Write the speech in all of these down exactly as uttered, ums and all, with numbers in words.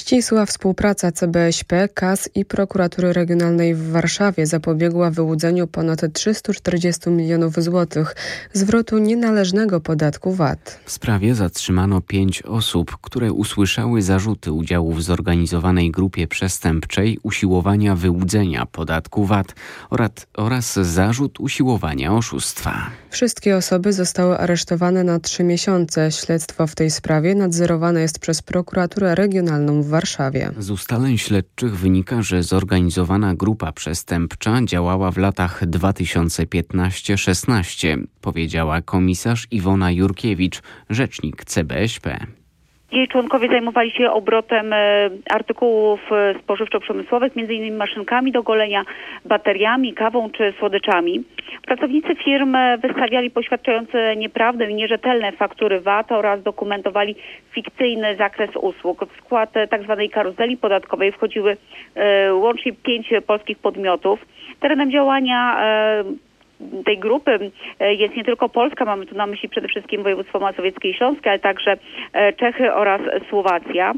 Ścisła współpraca C B S P, K A S i Prokuratury Regionalnej w Warszawie zapobiegła wyłudzeniu ponad trzystu czterdziestu milionów złotych zwrotu nienależnego podatku V A T. W sprawie zatrzymano pięć osób, które usłyszały zarzuty udziału w zorganizowanej grupie przestępczej usiłowania wyłudzenia podatku V A T oraz, oraz zarzut usiłowania oszustwa. Wszystkie osoby zostały aresztowane na trzy miesiące. Śledztwo w tej sprawie nadzorowane jest przez Prokuraturę Regionalną w Warszawie. Z ustaleń śledczych wynika, że zorganizowana grupa przestępcza działała w latach dwa tysiące piętnasty do szesnastego, powiedziała komisarz Iwona Jurkiewicz, rzecznik C B S P. Jej członkowie zajmowali się obrotem artykułów spożywczo-przemysłowych, między innymi maszynkami do golenia, bateriami, kawą czy słodyczami. Pracownicy firm wystawiali poświadczające nieprawdę i nierzetelne faktury V A T oraz dokumentowali fikcyjny zakres usług. W skład tzw. karuzeli podatkowej wchodziły e, łącznie pięć polskich podmiotów. Terenem działania e, tej grupy jest nie tylko Polska, mamy tu na myśli przede wszystkim województwo mazowieckie i śląskie, ale także Czechy oraz Słowacja.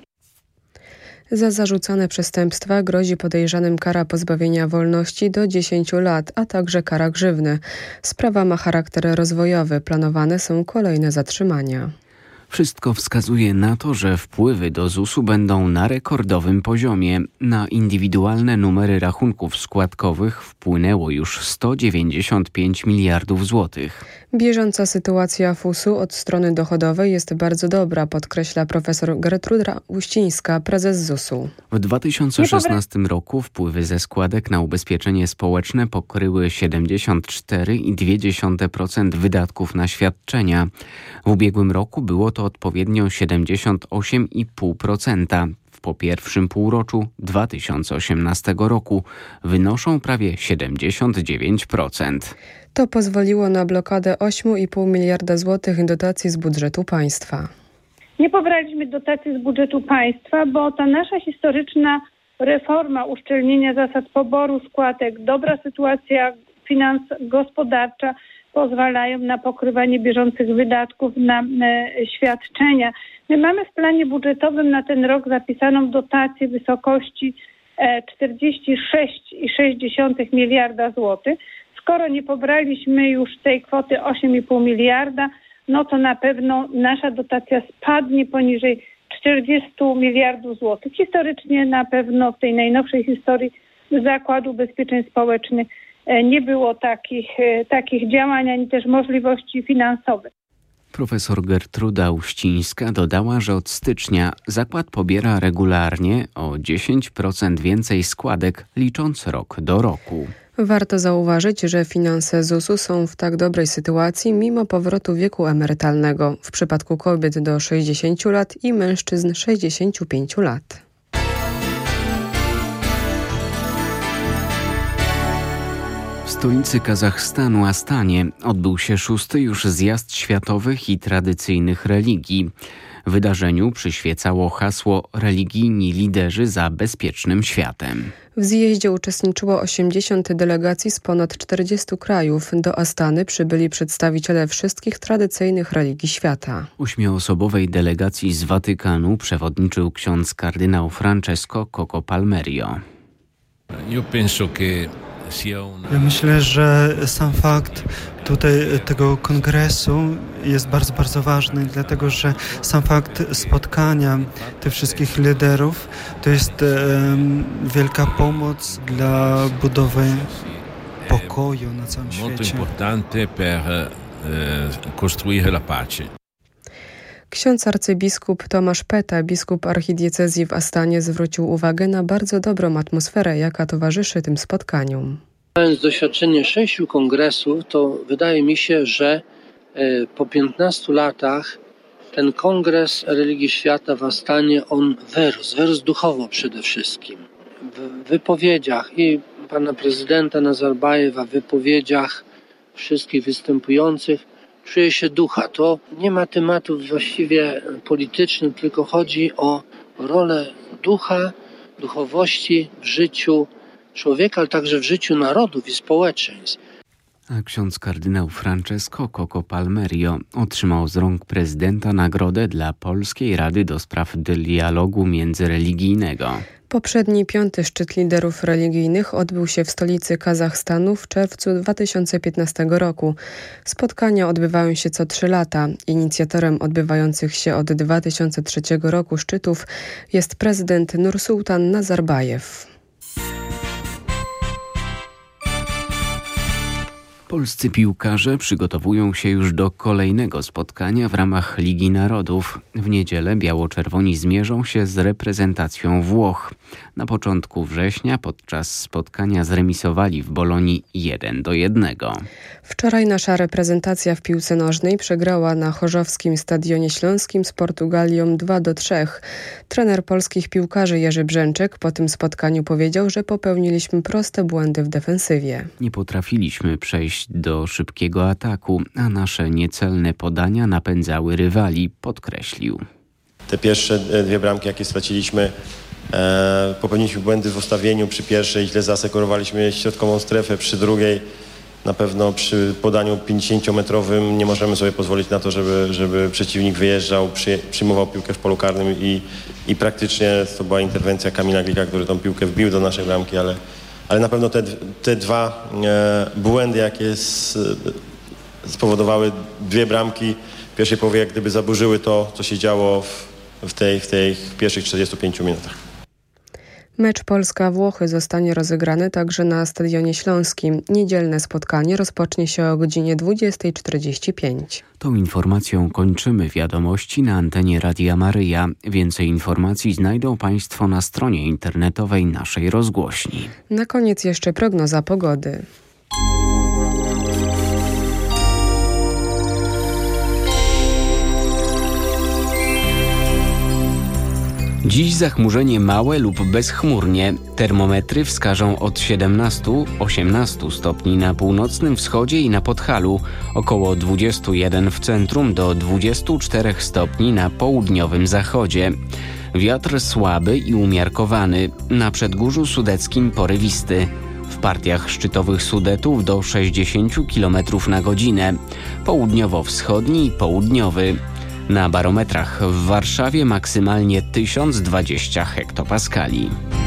Za zarzucane przestępstwa grozi podejrzanym kara pozbawienia wolności do dziesięciu lat, a także kara grzywny. Sprawa ma charakter rozwojowy. Planowane są kolejne zatrzymania. Wszystko wskazuje na to, że wpływy do zusu będą na rekordowym poziomie. Na indywidualne numery rachunków składkowych wpłynęło już sto dziewięćdziesiąt pięć miliardów złotych. Bieżąca sytuacja fusu od strony dochodowej jest bardzo dobra, podkreśla profesor Gertruda Uścińska, prezes zusu. W dwa tysiące szesnastym roku wpływy ze składek na ubezpieczenie społeczne pokryły siedemdziesiąt cztery przecinek dwa procent wydatków na świadczenia. W ubiegłym roku było to odpowiednio siedemdziesiąt osiem przecinek pięć procent. Po pierwszym półroczu dwa tysiące osiemnastego roku wynoszą prawie siedemdziesiąt dziewięć procent. To pozwoliło na blokadę osiem i pół miliarda złotych dotacji z budżetu państwa. Nie pobraliśmy dotacji z budżetu państwa, bo ta nasza historyczna reforma uszczelnienia zasad poboru składek, dobra sytuacja finans gospodarcza pozwalają na pokrywanie bieżących wydatków na e, świadczenia. My mamy w planie budżetowym na ten rok zapisaną dotację w wysokości e, czterdzieści sześć przecinek sześć miliarda złotych. Skoro nie pobraliśmy już tej kwoty osiem i pół miliarda, no to na pewno nasza dotacja spadnie poniżej czterdzieści miliardów złotych. Historycznie na pewno w tej najnowszej historii Zakładu Ubezpieczeń Społecznych nie było takich, takich działań, ani też możliwości finansowych. Profesor Gertruda Uścińska dodała, że od stycznia zakład pobiera regularnie o dziesięć procent więcej składek, licząc rok do roku. Warto zauważyć, że finanse zusu są w tak dobrej sytuacji mimo powrotu wieku emerytalnego w przypadku kobiet do sześćdziesięciu lat i mężczyzn sześćdziesięciu pięciu lat. W stolicy Kazachstanu, Astanie, odbył się szósty już zjazd światowych i tradycyjnych religii. Wydarzeniu przyświecało hasło „Religijni liderzy za bezpiecznym światem”. W zjeździe uczestniczyło osiemdziesiąt delegacji z ponad czterdziestu krajów. Do Astany przybyli przedstawiciele wszystkich tradycyjnych religii świata. Ośmioosobowej delegacji z Watykanu przewodniczył ksiądz kardynał Francesco Coco Palmerio. Io penso che Ja myślę, że sam fakt tutaj tego kongresu jest bardzo, bardzo ważny, dlatego że sam fakt spotkania tych wszystkich liderów to jest um, wielka pomoc dla budowy pokoju na całym świecie. Molto importante per costruire la pace. Ksiądz arcybiskup Tomasz Peta, biskup archidiecezji w Astanie, zwrócił uwagę na bardzo dobrą atmosferę, jaka towarzyszy tym spotkaniom. Mając doświadczenie sześciu kongresów, to wydaje mi się, że po piętnastu latach ten kongres religii świata w Astanie, on wyrósł, wyrósł duchowo przede wszystkim. W wypowiedziach i pana prezydenta Nazarbajewa, w wypowiedziach wszystkich występujących czuje się ducha. To nie ma tematów właściwie politycznych, tylko chodzi o rolę ducha, duchowości w życiu człowieka, ale także w życiu narodów i społeczeństw. A ksiądz kardynał Francesco Coco Palmerio otrzymał z rąk prezydenta nagrodę dla Polskiej Rady do Spraw Dialogu Międzyreligijnego. Poprzedni piąty szczyt liderów religijnych odbył się w stolicy Kazachstanu w czerwcu dwa tysiące piętnastego roku. Spotkania odbywają się co trzy lata. Inicjatorem odbywających się od dwa tysiące trzeciego roku szczytów jest prezydent Nursultan Nazarbajew. Polscy piłkarze przygotowują się już do kolejnego spotkania w ramach Ligi Narodów. W niedzielę biało-czerwoni zmierzą się z reprezentacją Włoch. Na początku września podczas spotkania zremisowali w Bolonii jeden do jednego. Wczoraj nasza reprezentacja w piłce nożnej przegrała na Chorzowskim Stadionie Śląskim z Portugalią dwa do trzech. Trener polskich piłkarzy Jerzy Brzęczek po tym spotkaniu powiedział, że popełniliśmy proste błędy w defensywie. Nie potrafiliśmy przejść do szybkiego ataku, a nasze niecelne podania napędzały rywali, podkreślił. Te pierwsze dwie bramki, jakie straciliśmy, e, popełniliśmy błędy w ustawieniu. Przy pierwszej źle zasekurowaliśmy środkową strefę, przy drugiej na pewno przy podaniu pięćdziesięciometrowym nie możemy sobie pozwolić na to, żeby, żeby przeciwnik wyjeżdżał, przy, przyjmował piłkę w polu karnym i, i praktycznie to była interwencja Kamila Glika, który tą piłkę wbił do naszej bramki, ale Ale na pewno te, te dwa e, błędy, jakie s, spowodowały dwie bramki w pierwszej połowie, jak gdyby zaburzyły to, co się działo w, w, tej, w tej pierwszych czterdziestu pięciu minutach. Mecz Polska-Włochy zostanie rozegrany także na Stadionie Śląskim. Niedzielne spotkanie rozpocznie się o godzinie dwudziestej czterdzieści pięć. Tą informacją kończymy wiadomości na antenie Radia Maryja. Więcej informacji znajdą Państwo na stronie internetowej naszej rozgłośni. Na koniec jeszcze prognoza pogody. Dziś zachmurzenie małe lub bezchmurnie. Termometry wskażą od siedemnastu do osiemnastu stopni na północnym wschodzie i na Podhalu, około dwudziestu jeden w centrum do dwudziestu czterech stopni na południowym zachodzie. Wiatr słaby i umiarkowany, na przedgórzu sudeckim porywisty. W partiach szczytowych Sudetów do sześćdziesięciu kilometrów na godzinę, południowo-wschodni i południowy. Na barometrach w Warszawie maksymalnie tysiąc dwadzieścia hektopaskali.